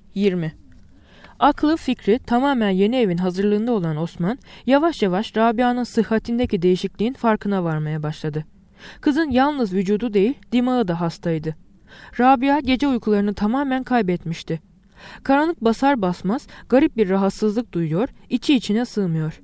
20. Aklı fikri tamamen yeni evin hazırlığında olan Osman, yavaş yavaş Rabia'nın sıhhatindeki değişikliğin farkına varmaya başladı. Kızın yalnız vücudu değil, dimağı da hastaydı. Rabia gece uykularını tamamen kaybetmişti. Karanlık basar basmaz garip bir rahatsızlık duyuyor, içi içine sığmıyor.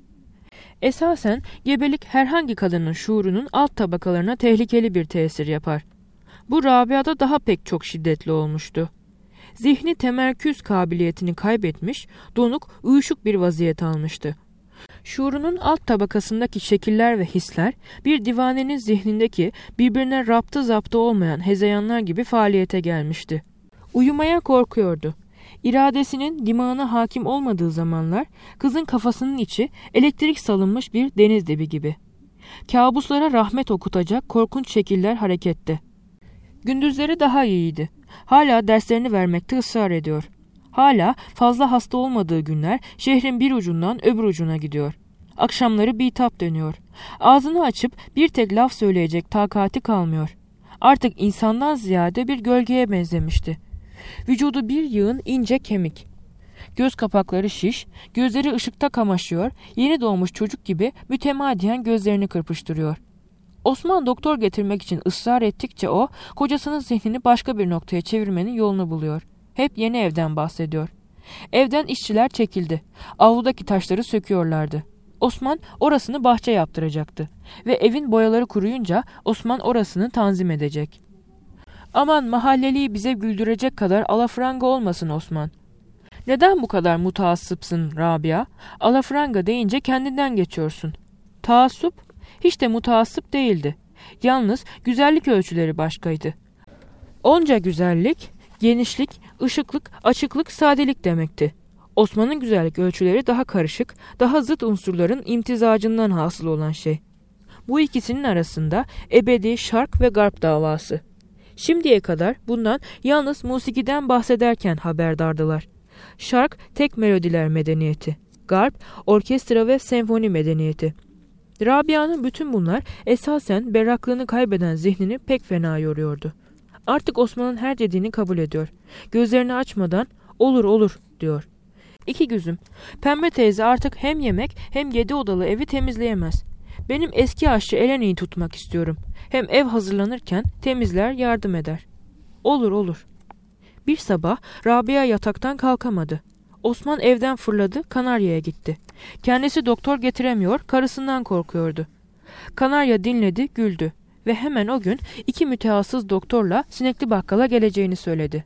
Esasen gebelik herhangi kadının şuurunun alt tabakalarına tehlikeli bir tesir yapar. Bu Rabia'da daha pek çok şiddetli olmuştu. Zihni temerküz kabiliyetini kaybetmiş, donuk, uyuşuk bir vaziyet almıştı. Şuurunun alt tabakasındaki şekiller ve hisler, bir divanenin zihnindeki birbirine raptı zaptı olmayan hezeyanlar gibi faaliyete gelmişti. Uyumaya korkuyordu. İradesinin dimağına hakim olmadığı zamanlar, kızın kafasının içi elektrik salınmış bir deniz dibi gibi. Kabuslara rahmet okutacak korkunç şekiller harekette. Gündüzleri daha iyiydi. Hala derslerini vermekte ısrar ediyor. Hala fazla hasta olmadığı günler şehrin bir ucundan öbür ucuna gidiyor. Akşamları bitap dönüyor. Ağzını açıp bir tek laf söyleyecek takati kalmıyor. Artık insandan ziyade bir gölgeye benzemişti. Vücudu bir yığın ince kemik. Göz kapakları şiş, gözleri ışıkta kamaşıyor, yeni doğmuş çocuk gibi mütemadiyen gözlerini kırpıştırıyor. Osman doktor getirmek için ısrar ettikçe o, kocasının zihnini başka bir noktaya çevirmenin yolunu buluyor. Hep yeni evden bahsediyor. Evden işçiler çekildi. Avludaki taşları söküyorlardı. Osman orasını bahçe yaptıracaktı. Ve evin boyaları kuruyunca Osman orasını tanzim edecek. Aman mahalleliyi bize güldürecek kadar alafranga olmasın Osman. Neden bu kadar mutaassıpsın Rabia? Alafranga deyince kendinden geçiyorsun. Taassup? Hiç de mutaassıp değildi. Yalnız güzellik ölçüleri başkaydı. Onca güzellik, genişlik, ışıklık, açıklık, sadelik demekti. Osman'ın güzellik ölçüleri daha karışık, daha zıt unsurların imtizacından hasıl olan şey. Bu ikisinin arasında ebedi şark ve garp davası. Şimdiye kadar bundan yalnız musikiden bahsederken haberdardılar. Şark tek melodiler medeniyeti, garp orkestra ve senfoni medeniyeti. Rabia'nın bütün bunlar esasen berraklığını kaybeden zihnini pek fena yoruyordu. Artık Osman'ın her dediğini kabul ediyor. Gözlerini açmadan olur olur diyor. İki gözüm, Pembe teyze artık hem yemek hem 7 odalı evi temizleyemez. Benim eski aşçı Eleni'yi tutmak istiyorum. Hem ev hazırlanırken temizler yardım eder. Olur olur. Bir sabah Rabia yataktan kalkamadı. Osman evden fırladı, Kanarya'ya gitti. Kendisi doktor getiremiyor, karısından korkuyordu. Kanarya dinledi, güldü ve hemen o gün 2 mütehassıs doktorla Sinekli Bakkal'a geleceğini söyledi.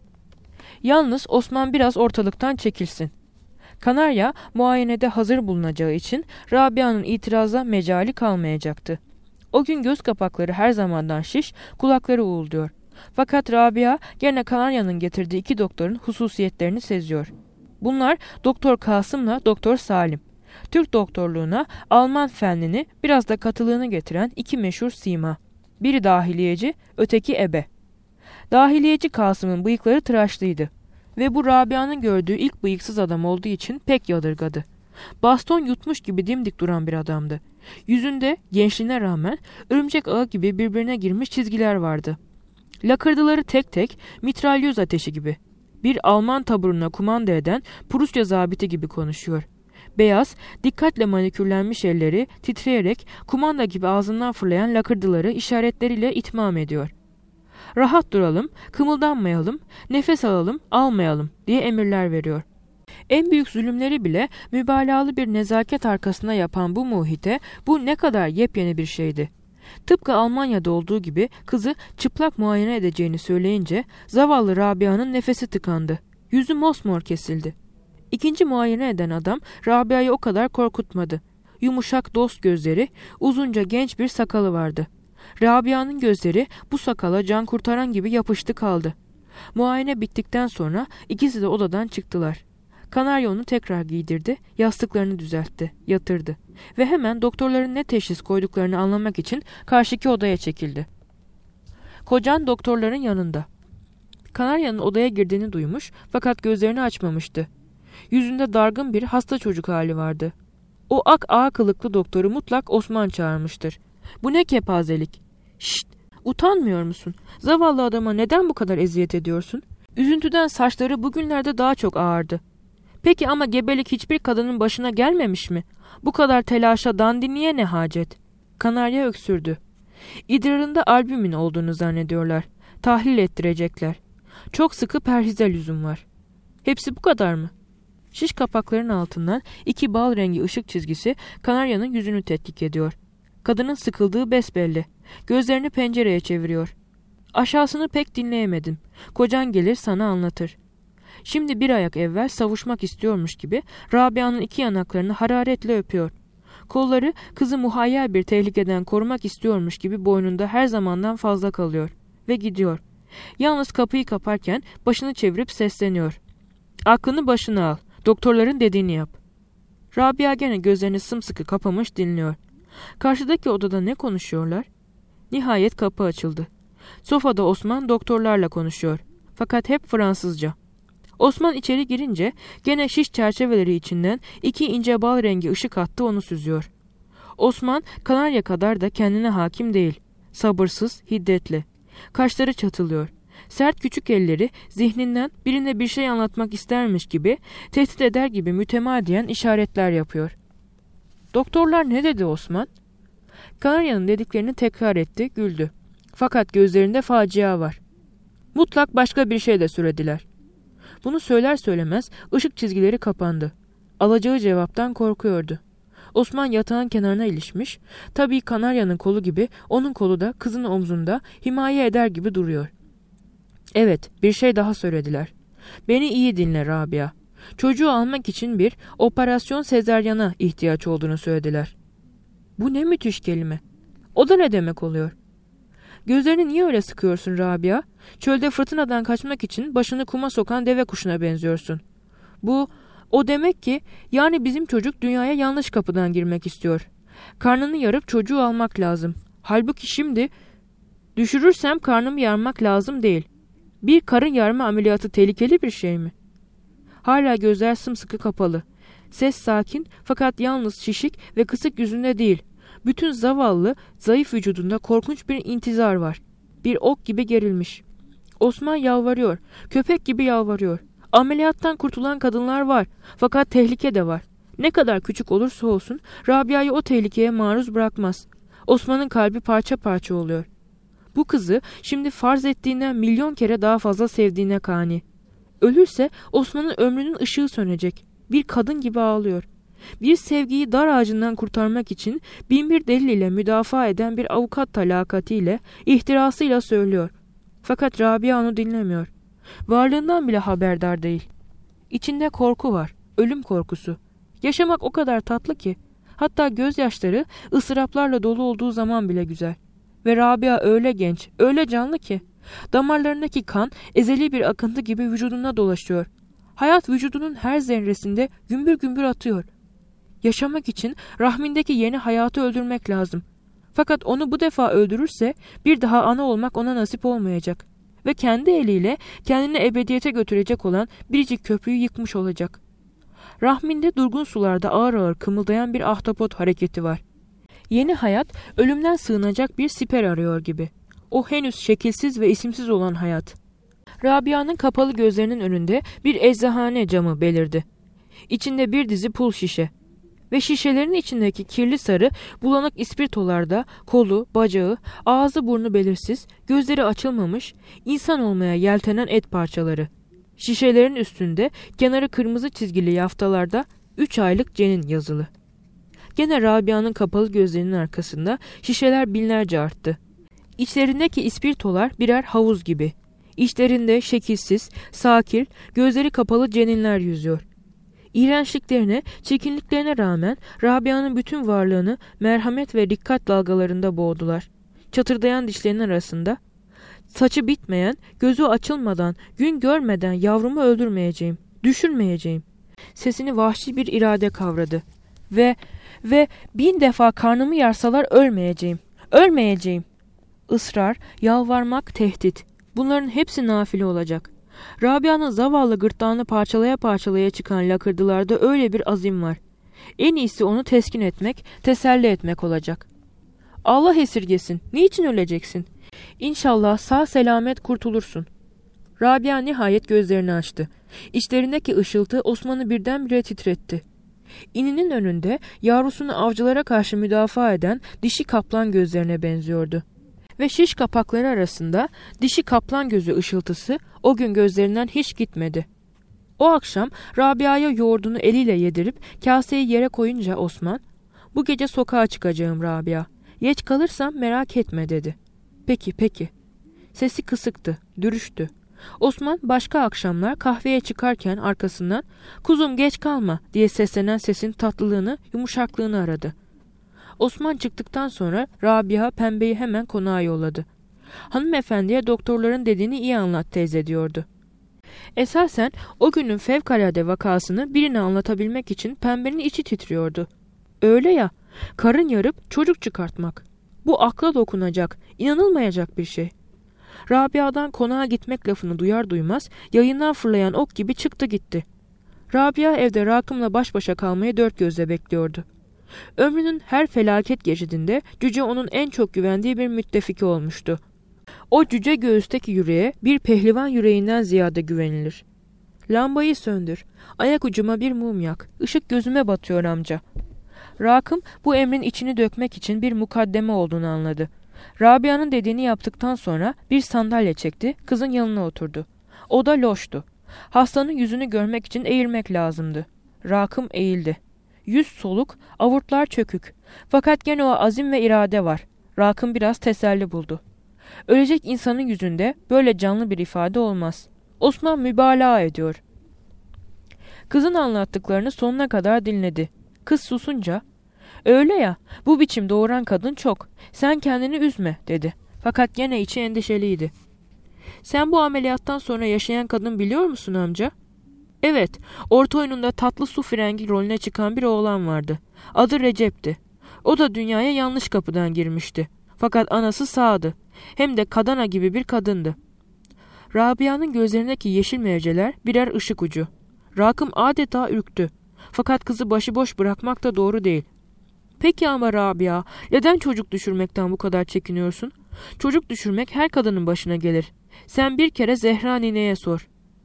Yalnız Osman biraz ortalıktan çekilsin. Kanarya muayenede hazır bulunacağı için Rabia'nın itiraza mecali kalmayacaktı. O gün göz kapakları her zamandan şiş, kulakları uğulduyor. Fakat Rabia gene Kanarya'nın getirdiği 2 doktorun hususiyetlerini seziyor. Bunlar Doktor Kasım'la Doktor Salim. Türk doktorluğuna Alman fenlini biraz da katılığını getiren 2 meşhur sima. Biri dahiliyeci, öteki ebe. Dahiliyeci Kasım'ın bıyıkları tıraşlıydı. Ve bu Rabia'nın gördüğü ilk bıyıksız adam olduğu için pek yadırgadı. Baston yutmuş gibi dimdik duran bir adamdı. Yüzünde gençliğine rağmen örümcek ağı gibi birbirine girmiş çizgiler vardı. Lakırdıları tek tek mitralyöz ateşi gibi. Bir Alman taburuna kumanda eden Prusya zabiti gibi konuşuyor. Beyaz, dikkatle manikürlenmiş elleri titreyerek kumanda gibi ağzından fırlayan lakırdıları işaretleriyle itmam ediyor. Rahat duralım, kımıldanmayalım, nefes alalım, almayalım diye emirler veriyor. En büyük zulümleri bile mübalağalı bir nezaket arkasına yapan bu muhite bu ne kadar yepyeni bir şeydi. Tıpkı Almanya'da olduğu gibi kızı çıplak muayene edeceğini söyleyince zavallı Rabia'nın nefesi tıkandı. Yüzü mosmor kesildi. İkinci muayene eden adam Rabia'yı o kadar korkutmadı. Yumuşak dost gözleri, uzunca genç bir sakalı vardı. Rabia'nın gözleri bu sakala can kurtaran gibi yapıştı kaldı. Muayene bittikten sonra ikisi de odadan çıktılar. Kanarya onu tekrar giydirdi, yastıklarını düzeltti, yatırdı ve hemen doktorların ne teşhis koyduklarını anlamak için karşıki odaya çekildi. Kocan doktorların yanında. Kanarya'nın odaya girdiğini duymuş fakat gözlerini açmamıştı. Yüzünde dargın bir hasta çocuk hali vardı. O ak ağa kılıklı doktoru mutlak Osman çağırmıştır. Bu ne kepazelik? Şşt! Utanmıyor musun? Zavallı adama neden bu kadar eziyet ediyorsun? Üzüntüden saçları bugünlerde daha çok ağardı. Peki ama gebelik hiçbir kadının başına gelmemiş mi? Bu kadar telaşa, dandinliğe ne hacet? Kanarya öksürdü. İdrarında albümin olduğunu zannediyorlar. Tahlil ettirecekler. Çok sıkı perhize lüzum var. Hepsi bu kadar mı? Şiş kapakların altından 2 bal rengi ışık çizgisi kanaryanın yüzünü tetkik ediyor. Kadının sıkıldığı besbelli. Gözlerini pencereye çeviriyor. Aşağısını pek dinleyemedim. Kocan gelir sana anlatır. Şimdi bir ayak evvel savuşmak istiyormuş gibi Rabia'nın 2 yanaklarını hararetle öpüyor. Kolları kızı muhayyer bir tehlikeden korumak istiyormuş gibi boynunda her zamandan fazla kalıyor. Ve gidiyor. Yalnız kapıyı kaparken başını çevirip sesleniyor. Aklını başına al. Doktorların dediğini yap. Rabia gene gözlerini sımsıkı kapamış dinliyor. Karşıdaki odada ne konuşuyorlar? Nihayet kapı açıldı. Sofada Osman doktorlarla konuşuyor. Fakat hep Fransızca. Osman içeri girince gene şiş çerçeveleri içinden 2 ince bal rengi ışık hattı onu süzüyor. Osman kanarya kadar da kendine hakim değil. Sabırsız, hiddetli. Kaşları çatılıyor. Sert küçük elleri zihninden birine bir şey anlatmak istermiş gibi, tehdit eder gibi mütemadiyen işaretler yapıyor. Doktorlar ne dedi Osman? Kanarya'nın dediklerini tekrar etti, güldü. Fakat gözlerinde facia var. Mutlak başka bir şey de söylediler. Bunu söyler söylemez ışık çizgileri kapandı. Alacağı cevaptan korkuyordu. Osman yatağın kenarına ilişmiş, tabii Kanarya'nın kolu gibi onun kolu da kızın omzunda himaye eder gibi duruyor. Evet, bir şey daha söylediler. Beni iyi dinle Rabia. Çocuğu almak için bir operasyon sezaryana ihtiyaç olduğunu söylediler. Bu ne müthiş kelime. O da ne demek oluyor? Gözlerini niye öyle sıkıyorsun Rabia? Çölde fırtınadan kaçmak için başını kuma sokan deve kuşuna benziyorsun. O demek ki yani bizim çocuk dünyaya yanlış kapıdan girmek istiyor. Karnını yarıp çocuğu almak lazım. Halbuki şimdi düşürürsem karnımı yarmak lazım değil. Bir karın yarma ameliyatı tehlikeli bir şey mi? Hala gözler sımsıkı kapalı. Ses sakin fakat yalnız şişik ve kısık yüzünde değil. Bütün zavallı, zayıf vücudunda korkunç bir intizar var. Bir ok gibi gerilmiş. Osman yalvarıyor. Köpek gibi yalvarıyor. Ameliyattan kurtulan kadınlar var. Fakat tehlike de var. Ne kadar küçük olursa olsun Rabia'yı o tehlikeye maruz bırakmaz. Osman'ın kalbi parça parça oluyor. Bu kızı şimdi farz ettiğinden milyon kere daha fazla sevdiğine kani. Ölürse Osman'ın ömrünün ışığı sönecek. Bir kadın gibi ağlıyor. Bir sevgiyi dar ağacından kurtarmak için binbir delil ile müdafaa eden bir avukat talakatiyle, ihtirasıyla söylüyor. Fakat Rabia onu dinlemiyor. Varlığından bile haberdar değil. İçinde korku var, ölüm korkusu. Yaşamak o kadar tatlı ki, hatta gözyaşları ıstıraplarla dolu olduğu zaman bile güzel. Ve Rabia öyle genç, öyle canlı ki, damarlarındaki kan ezeli bir akıntı gibi vücuduna dolaşıyor. Hayat vücudunun her zerresinde gümbür gümbür atıyor. Yaşamak için rahmindeki yeni hayatı öldürmek lazım. Fakat onu bu defa öldürürse bir daha ana olmak ona nasip olmayacak. Ve kendi eliyle kendini ebediyete götürecek olan biricik köprüyü yıkmış olacak. Rahminde durgun sularda ağır ağır kımıldayan bir ahtapot hareketi var. Yeni hayat ölümden sığınacak bir siper arıyor gibi. O henüz şekilsiz ve isimsiz olan hayat. Rabia'nın kapalı gözlerinin önünde bir eczahane camı belirdi. İçinde bir dizi pul şişe. Ve şişelerin içindeki kirli sarı bulanık ispirtolarda kolu, bacağı, ağzı burnu belirsiz, gözleri açılmamış, insan olmaya yeltenen et parçaları. Şişelerin üstünde kenarı kırmızı çizgili yaftalarda 3 aylık cenin yazılı. Gene Rabia'nın kapalı gözlerinin arkasında şişeler binlerce arttı. İçlerindeki ispirtolar birer havuz gibi. İçlerinde şekilsiz, sakil, gözleri kapalı ceninler yüzüyor. İğrençliklerine, çirkinliklerine rağmen Rabia'nın bütün varlığını merhamet ve dikkat dalgalarında boğdular. Çatırdayan dişlerinin arasında, saçı bitmeyen, gözü açılmadan, gün görmeden yavrumu öldürmeyeceğim, düşürmeyeceğim. Sesini vahşi bir irade kavradı. Ve 1000 defa karnımı yarsalar ölmeyeceğim, ölmeyeceğim. Israr, yalvarmak, tehdit. Bunların hepsi nafile olacak. Rabia'nın zavallı gırtlağını parçalaya parçalaya çıkan lakırdılarda öyle bir azim var. En iyisi onu teskin etmek, teselli etmek olacak. Allah esirgesin. Niçin öleceksin? İnşallah sağ selamet kurtulursun. Rabia nihayet gözlerini açtı. İçlerindeki ışıltı Osman'ı birdenbire titretti. İninin önünde yavrusunu avcılara karşı müdafaa eden dişi kaplan gözlerine benziyordu. Ve şiş kapakları arasında dişi kaplan gözü ışıltısı o gün gözlerinden hiç gitmedi. O akşam Rabia'ya yoğurdunu eliyle yedirip kaseyi yere koyunca Osman, "Bu gece sokağa çıkacağım Rabia. Geç kalırsam merak etme," dedi. "Peki, peki." Sesi kısıktı, dürüştü. Osman başka akşamlar kahveye çıkarken arkasından "Kuzum geç kalma," diye seslenen sesin tatlılığını, yumuşaklığını aradı. Osman çıktıktan sonra Rabia Pembe'yi hemen konağa yolladı. "Hanımefendiye doktorların dediğini iyi anlat teyze," diyordu. Esasen o günün fevkalade vakasını birine anlatabilmek için Pembe'nin içi titriyordu. Öyle ya, karın yarıp çocuk çıkartmak. Bu akla dokunacak, inanılmayacak bir şey. Rabia'dan konağa gitmek lafını duyar duymaz yayından fırlayan ok gibi çıktı gitti. Rabia evde Rakım'la baş başa kalmayı dört gözle bekliyordu. Ömrünün her felaket geçidinde Cüce onun en çok güvendiği bir müttefiki olmuştu. O cüce göğüsteki yüreğe bir pehlivan yüreğinden ziyade güvenilir. "Lambayı söndür, ayak ucuma bir mum yak, ışık gözüme batıyor amca." Rakım bu emrin içini dökmek için bir mukaddeme olduğunu anladı. Rabia'nın dediğini yaptıktan sonra bir sandalye çekti, kızın yanına oturdu. O da loştu. Hastanın yüzünü görmek için eğilmek lazımdı. Rakım eğildi. Yüz soluk, avurtlar çökük. Fakat gene o azim ve irade var. Rakım biraz teselli buldu. Ölecek insanın yüzünde böyle canlı bir ifade olmaz. Osman mübalağa ediyor. Kızın anlattıklarını sonuna kadar dinledi. Kız susunca, "Öyle ya, bu biçim doğuran kadın çok. Sen kendini üzme," dedi. Fakat gene içi endişeliydi. "Sen bu ameliyattan sonra yaşayan kadın biliyor musun amca?" "Evet, orta oyununda tatlı su frengi rolüne çıkan bir oğlan vardı. Adı Recep'ti. O da dünyaya yanlış kapıdan girmişti. Fakat anası sağdı. Hem de Kadana gibi bir kadındı." Rabia'nın gözlerindeki yeşil mevceler birer ışık ucu. Rakım adeta ürktü. Fakat kızı başıboş bırakmak da doğru değil. "Peki ama Rabia, neden çocuk düşürmekten bu kadar çekiniyorsun? Çocuk düşürmek her kadının başına gelir. Sen bir kere Zehra nineye sor.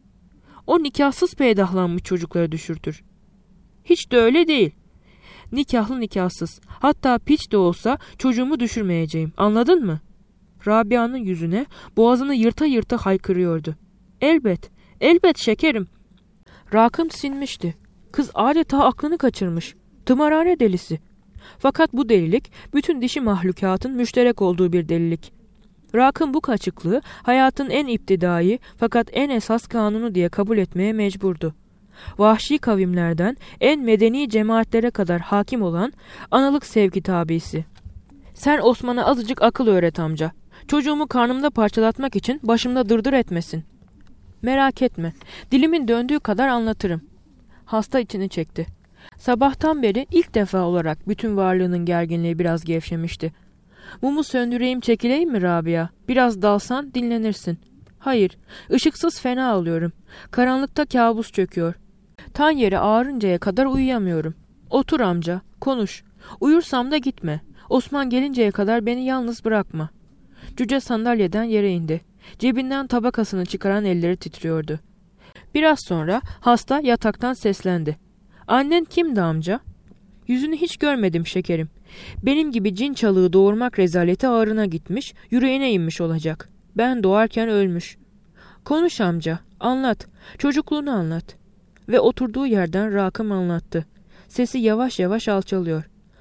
O nikahsız peydahlanmış çocukları düşürtür." "Hiç de öyle değil. Nikahlı nikahsız, hatta piç de olsa çocuğumu düşürmeyeceğim, anladın mı?" Rabia'nın yüzüne boğazını yırta yırta haykırıyordu. "Elbet, elbet şekerim." Rakım sinmişti. Kız adeta aklını kaçırmış. Tımarhane delisi. Fakat bu delilik bütün dişi mahlukatın müşterek olduğu bir delilik. Rakım bu kaçıklığı hayatın en iptidai fakat en esas kanunu diye kabul etmeye mecburdu. Vahşi kavimlerden en medeni cemaatlere kadar hakim olan analık sevgi tabisi. "Sen Osman'a azıcık akıl öğret amca. Çocuğumu karnımda parçalatmak için başımda dırdır etmesin." "Merak etme, dilimin döndüğü kadar anlatırım." Hasta içini çekti. Sabahtan beri ilk defa olarak bütün varlığının gerginliği biraz gevşemişti. "Mumu söndüreyim çekileyim mi Rabia? Biraz dalsan dinlenirsin." "Hayır, ışıksız fena alıyorum. Karanlıkta kabus çöküyor. Tan yeri ağrıncaya kadar uyuyamıyorum." "Otur amca, konuş. Uyursam da gitme. Osman gelinceye kadar beni yalnız bırakma." Cüce sandalyeden yere indi. Cebinden tabakasını çıkaran elleri titriyordu. Biraz sonra hasta yataktan seslendi. "Annen kimdi amca?" "Yüzünü hiç görmedim şekerim. Benim gibi cin çalığı doğurmak rezaleti ağrına gitmiş, yüreğine inmiş olacak. Ben doğarken ölmüş." "Konuş amca, anlat. Çocukluğunu anlat." Ve oturduğu yerden Rakım anlattı. Sesi yavaş yavaş alçalıyor.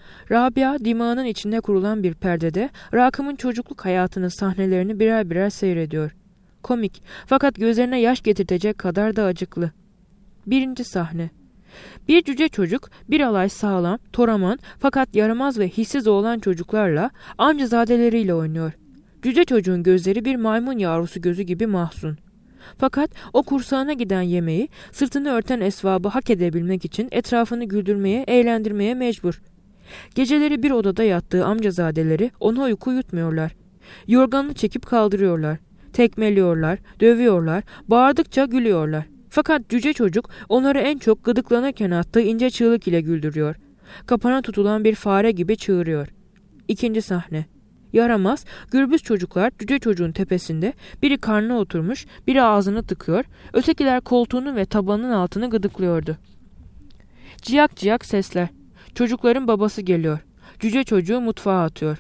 Rabia dimağının içinde kurulan bir perdede Rakım'ın çocukluk hayatının sahnelerini birer birer seyrediyor. Komik fakat gözlerine yaş getirtecek kadar da acıklı. 1. sahne. Bir cüce çocuk bir alay sağlam, toraman fakat yaramaz ve hissiz olan çocuklarla amcazadeleriyle oynuyor. Cüce çocuğun gözleri bir maymun yavrusu gözü gibi mahzun. Fakat o kursağına giden yemeği, sırtını örten esvabı hak edebilmek için etrafını güldürmeye, eğlendirmeye mecbur. Geceleri bir odada yattığı amcazadeleri ona uyku yutmuyorlar. Yorganını çekip kaldırıyorlar. Tekmeliyorlar, dövüyorlar, bağırdıkça gülüyorlar. Fakat cüce çocuk onları en çok gıdıklanırken attığı ince çığlık ile güldürüyor. Kapana tutulan bir fare gibi çığırıyor. 2. sahne. Yaramaz, gürbüz çocuklar cüce çocuğun tepesinde, biri karnına oturmuş, biri ağzını tıkıyor, ötekiler koltuğunu ve tabanın altını gıdıklıyordu. Ciyak ciyak sesler. Çocukların babası geliyor. Cüce çocuğu mutfağa atıyor.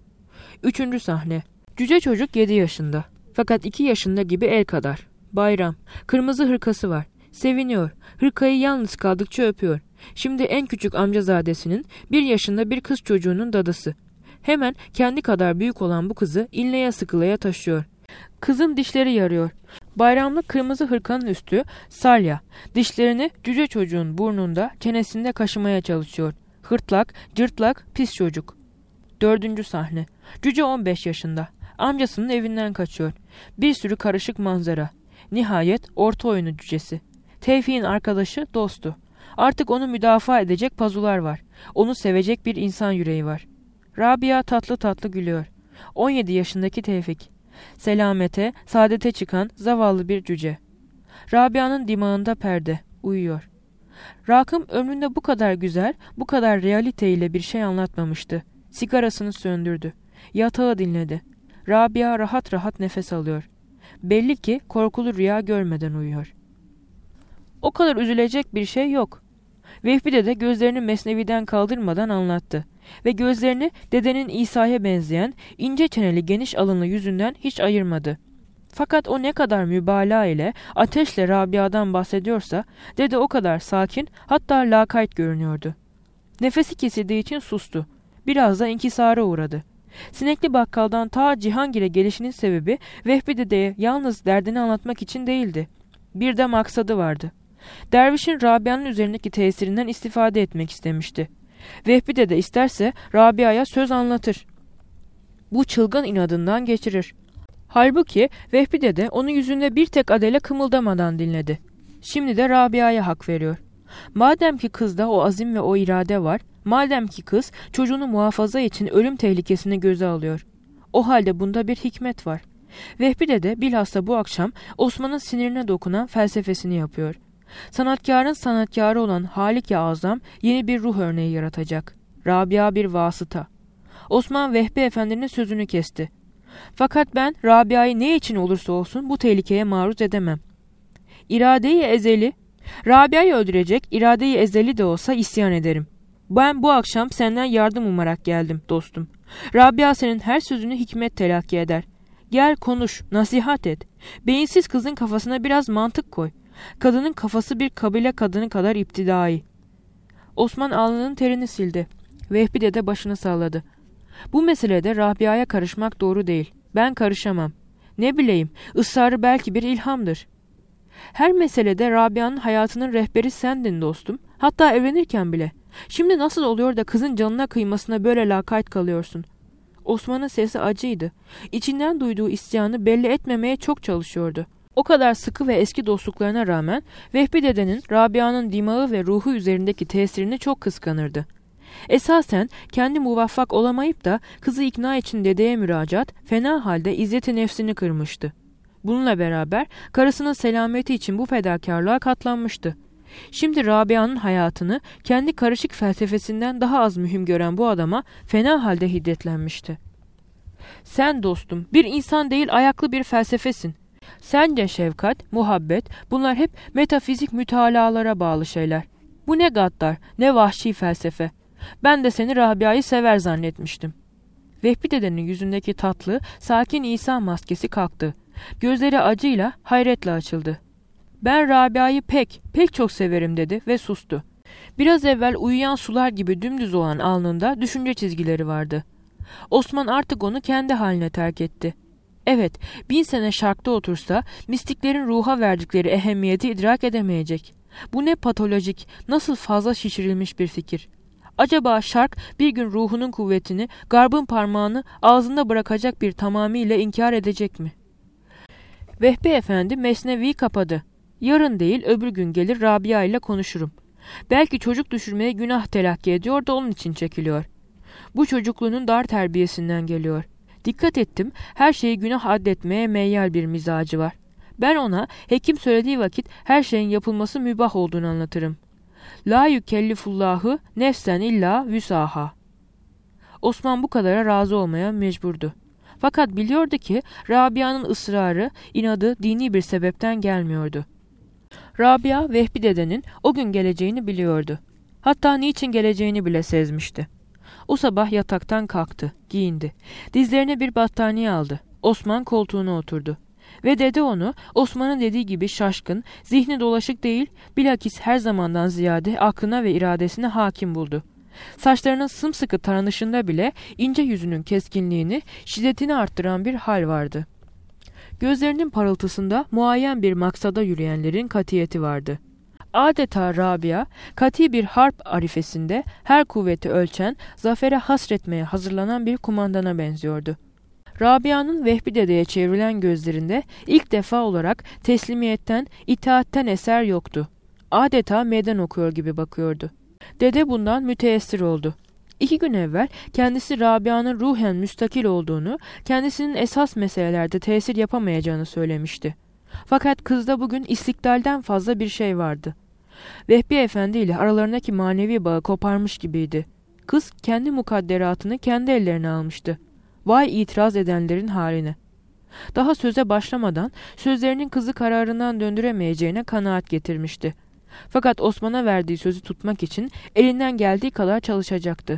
3. sahne. Cüce çocuk 7 yaşında. Fakat 2 yaşında gibi el kadar. Bayram. Kırmızı hırkası var. Seviniyor. Hırkayı yalnız kaldıkça öpüyor. Şimdi en küçük amcazadesinin 1 yaşında bir kız çocuğunun dadısı. Hemen kendi kadar büyük olan bu kızı inleye sıkılaya taşıyor. Kızın dişleri yarıyor. Bayramlık kırmızı hırkanın üstü salya. Dişlerini cüce çocuğun burnunda, çenesinde kaşımaya çalışıyor. Hırtlak, cırtlak, pis çocuk. 4. sahne. Cüce 15 yaşında. Amcasının evinden kaçıyor. Bir sürü karışık manzara. Nihayet orta oyunu cücesi. Tevfik'in arkadaşı, dostu. Artık onu müdafaa edecek pazular var. Onu sevecek bir insan yüreği var. Rabia tatlı tatlı gülüyor. 17 yaşındaki Tevfik. Selamete, saadete çıkan zavallı bir cüce. Rabia'nın dimağında perde. Uyuyor. Rakım ömründe bu kadar güzel, bu kadar realiteyle bir şey anlatmamıştı. Sigarasını söndürdü. Yatağı dinledi. Rabia rahat rahat nefes alıyor. Belli ki korkulu rüya görmeden uyuyor. O kadar üzülecek bir şey yok. Vehbi dede gözlerini mesneviden kaldırmadan anlattı. Ve gözlerini dedenin İsa'ya benzeyen ince çeneli geniş alınlı yüzünden hiç ayırmadı. Fakat o ne kadar mübalağa ile ateşle Rabia'dan bahsediyorsa dede o kadar sakin, hatta lakayt görünüyordu. Nefesi kesildiği için sustu. Biraz da inkisara uğradı. Sinekli bakkaldan ta Cihangir'e gelişinin sebebi Vehbi dedeye yalnız derdini anlatmak için değildi. Bir de maksadı vardı. Dervişin Rabia'nın üzerindeki tesirinden istifade etmek istemişti. Vehbi dede isterse Rabia'ya söz anlatır. Bu çılgın inadından geçirir. Halbuki Vehbi dede onun yüzünde bir tek adele kımıldamadan dinledi. Şimdi de Rabia'ya hak veriyor. Madem ki kızda o azim ve o irade var, madem ki kız çocuğunu muhafaza için ölüm tehlikesini göze alıyor, o halde bunda bir hikmet var. Vehbi dede bilhassa bu akşam Osman'ın sinirine dokunan felsefesini yapıyor. Sanatkarın sanatkarı olan Halik-i Azam yeni bir ruh örneği yaratacak. Rabia bir vasıta. Osman Vehbi Efendi'nin sözünü kesti. Fakat ben Rabia'yı ne için olursa olsun bu tehlikeye maruz edemem. İrade-i ezeli, Rabia'yı öldürecek irade-i ezeli de olsa isyan ederim. Ben bu akşam senden yardım umarak geldim dostum. Rabia senin her sözünü hikmet telakki eder. Gel konuş, nasihat et. Beyinsiz kızın kafasına biraz mantık koy. Kadının kafası bir kabile kadını kadar iptidai. Osman alnının terini sildi. Vehbi dede başını salladı. Bu meselede Rabia'ya karışmak doğru değil. Ben karışamam. Ne bileyim, ısrarı belki bir ilhamdır. Her meselede Rabia'nın hayatının rehberi sendin dostum. Hatta evlenirken bile. Şimdi nasıl oluyor da kızın canına kıymasına böyle lakayt kalıyorsun? Osman'ın sesi acıydı. İçinden duyduğu isyanı belli etmemeye çok çalışıyordu. O kadar sıkı ve eski dostluklarına rağmen Vehbi dedenin Rabia'nın dimağı ve ruhu üzerindeki tesirini çok kıskanırdı. Esasen kendi muvaffak olamayıp da kızı ikna için dedeye müracaat fena halde izzeti nefsini kırmıştı. Bununla beraber karısının selameti için bu fedakarlığa katlanmıştı. Şimdi Rabia'nın hayatını kendi karışık felsefesinden daha az mühim gören bu adama fena halde hiddetlenmişti. Sen dostum bir insan değil ayaklı bir felsefesin. Sence şefkat, muhabbet bunlar hep metafizik mütalalara bağlı şeyler. Bu ne gaddar, ne vahşi felsefe. Ben de seni Rabia'yı sever zannetmiştim. Vehbi dedenin yüzündeki tatlı, sakin İsa maskesi kalktı. Gözleri acıyla, hayretle açıldı. Ben Rabia'yı pek çok severim dedi ve sustu. Biraz evvel uyuyan sular gibi dümdüz olan alnında düşünce çizgileri vardı. Osman artık onu kendi haline terk etti. Evet, 1000 sene şarkta otursa mistiklerin ruha verdikleri ehemmiyeti idrak edemeyecek. Bu ne patolojik, nasıl fazla şişirilmiş bir fikir. Acaba şark bir gün ruhunun kuvvetini, garbın parmağını ağzında bırakacak bir tamamiyle inkar edecek mi? Vehbi Efendi mesneviyi kapadı. Yarın değil öbür gün gelir Rabia ile konuşurum. Belki çocuk düşürmeye günah telakki ediyor da onun için çekiliyor. Bu çocukluğunun dar terbiyesinden geliyor. Dikkat ettim, her şeyi günah addetmeye meyyal bir mizacı var. Ben ona hekim söylediği vakit her şeyin yapılması mübah olduğunu anlatırım. La yükellifullahu nefsen illa vüsaha. Osman bu kadara razı olmaya mecburdu. Fakat biliyordu ki Rabia'nın ısrarı, inadı dini bir sebepten gelmiyordu. Rabia, Vehbi dedenin o gün geleceğini biliyordu. Hatta niçin geleceğini bile sezmişti. O sabah yataktan kalktı, giyindi. Dizlerine bir battaniye aldı. Osman koltuğuna oturdu. Ve dede onu Osman'ın dediği gibi şaşkın, zihni dolaşık değil, bilakis her zamandan ziyade aklına ve iradesine hakim buldu. Saçlarının sımsıkı taranışında bile ince yüzünün keskinliğini, şiddetini arttıran bir hal vardı. Gözlerinin parıltısında muayyen bir maksada yürüyenlerin katiyeti vardı. Adeta Rabia, kati bir harp arifesinde her kuvveti ölçen, zafere hasretmeye hazırlanan bir kumandana benziyordu. Rabia'nın Vehbi dedeye çevrilen gözlerinde ilk defa olarak teslimiyetten, itaatten eser yoktu. Adeta meydan okuyor gibi bakıyordu. Dede bundan müteessir oldu. 2 gün evvel kendisi Rabia'nın ruhen müstakil olduğunu, kendisinin esas meselelerde tesir yapamayacağını söylemişti. Fakat kızda bugün istiklalden fazla bir şey vardı. Vehbi Efendi ile aralarındaki manevi bağı koparmış gibiydi. Kız kendi mukadderatını kendi ellerine almıştı. Vay itiraz edenlerin haline. Daha söze başlamadan sözlerinin kızı kararından döndüremeyeceğine kanaat getirmişti. Fakat Osman'a verdiği sözü tutmak için elinden geldiği kadar çalışacaktı.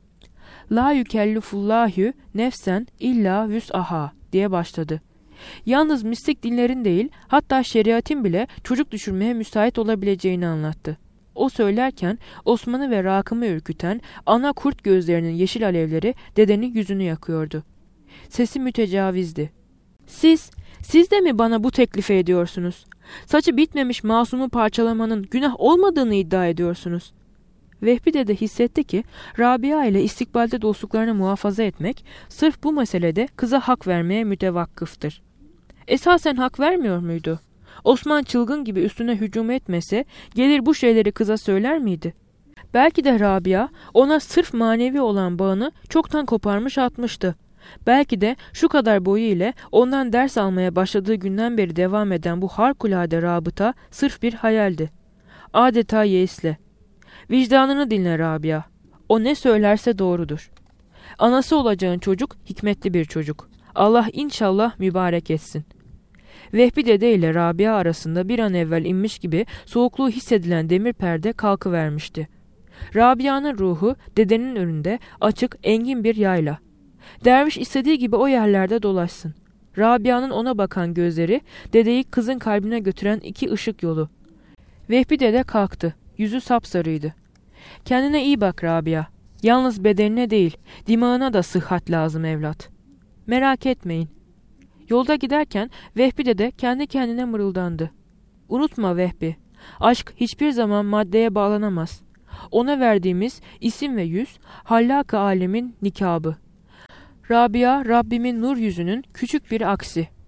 La yükellifullahu nefsen illa vüs'aha diye başladı. Yalnız mistik dinlerin değil, hatta şeriatin bile çocuk düşürmeye müsait olabileceğini anlattı. O söylerken Osman'ı ve Rakım'ı ürküten ana kurt gözlerinin yeşil alevleri dedenin yüzünü yakıyordu. Sesi mütecavizdi. Siz de mi bana bu teklifi ediyorsunuz? Saçı bitmemiş masumu parçalamanın günah olmadığını iddia ediyorsunuz. Vehbi dede hissetti ki Rabia ile istikbalde dostluklarını muhafaza etmek sırf bu meselede kıza hak vermeye mütevakkıftır. Esasen hak vermiyor muydu? Osman çılgın gibi üstüne hücum etmese gelir bu şeyleri kıza söyler miydi? Belki de Rabia ona sırf manevi olan bağını çoktan koparmış atmıştı. Belki de şu kadar boyu ile ondan ders almaya başladığı günden beri devam eden bu harikulade rabıta sırf bir hayaldi. Adeta yeisle. Vicdanını dinle Rabia. O ne söylerse doğrudur. Anası olacağın çocuk hikmetli bir çocuk. Allah inşallah mübarek etsin. Vehbi dede ile Rabia arasında bir an evvel inmiş gibi soğukluğu hissedilen demir perde kalkıvermişti. Rabia'nın ruhu dedenin önünde açık, engin bir yayla. Derviş istediği gibi o yerlerde dolaşsın. Rabia'nın ona bakan gözleri dedeyi kızın kalbine götüren 2 ışık yolu. Vehbi dede kalktı. Yüzü sapsarıydı. Kendine iyi bak Rabia. Yalnız bedenine değil, dimağına da sıhhat lazım evlat. Merak etmeyin. Yolda giderken Vehbi dede kendi kendine mırıldandı. Unutma Vehbi, aşk hiçbir zaman maddeye bağlanamaz. Ona verdiğimiz isim ve yüz, hallak-ı alemin nikabı. Rabia, Rabbimin nur yüzünün küçük bir aksi.